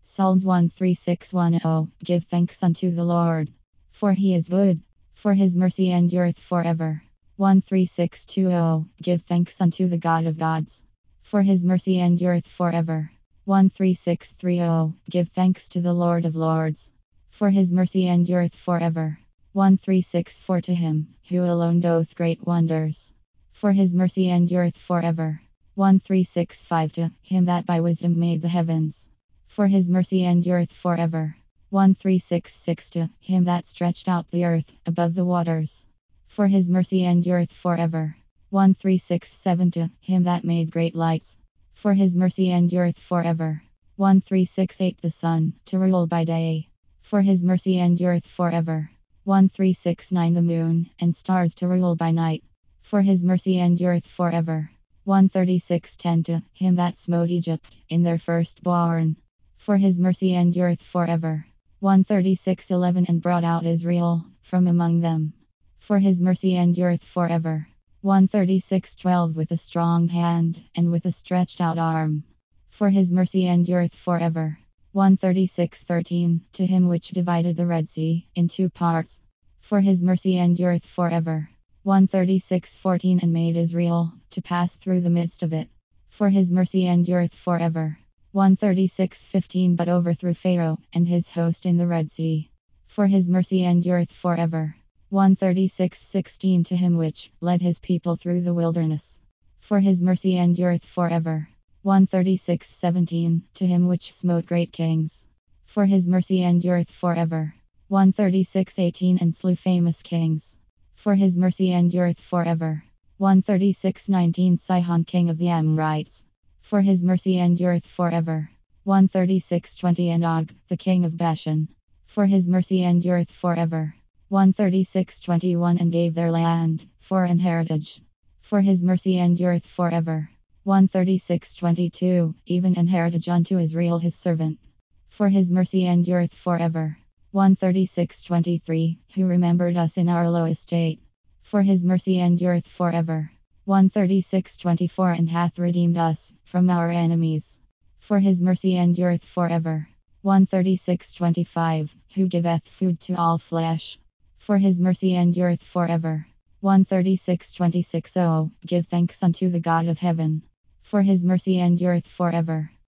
Psalms 136:10. Give thanks unto the Lord, for he is good, for his mercy endureth forever. 136:20. Give thanks unto the God of gods, for his mercy endureth forever. 136:30. Give thanks to the Lord of lords, for his mercy endureth forever. 136:4. To him who alone doeth great wonders, for his mercy endureth forever. 136:5. To him that by wisdom made the heavens, for his mercy endureth forever. 136:6. To him that stretched out the earth above the waters, for his mercy endureth forever. 136:7. To him that made great lights, for his mercy endureth forever. 136:8. The sun to rule by day, for his mercy endureth forever. 136:9. The moon and stars to rule by night, for his mercy endureth forever. 136:10. To him that smote Egypt in their firstborn, for his mercy endureth forever. 136:11. And brought out Israel from among them, for his mercy endureth forever. 136:12. With a strong hand and with a stretched out arm, for his mercy endureth forever. 136:13. To him which divided the Red Sea in two parts, for his mercy endureth forever. 136:14. And made Israel to pass through the midst of it, for his mercy endureth forever. 136:15. But overthrew Pharaoh and his host in the Red Sea, for his mercy endureth forever. 136:16. To him which led his people through the wilderness, for his mercy endureth forever. 136:17. To him which smote great kings, for his mercy endureth forever. 136:18. And slew famous kings, for his mercy endureth forever. 136:19. Sihon king of the Amorites, for his mercy endureth forever. 136:20. And Og the king of Bashan, for his mercy endureth forever. 136:21. And gave their land for an heritage, for his mercy endureth forever. 136:22. Even an heritage unto Israel his servant, for his mercy endureth forever. 136:23. Who remembered us in our low estate, for his mercy endureth forever. 136:24. And hath redeemed us from our enemies, for his mercy endureth forever. 136:25. Who giveth food to all flesh, for his mercy endureth forever. 136:26. Oh, give thanks unto the God of heaven, for his mercy endureth forever.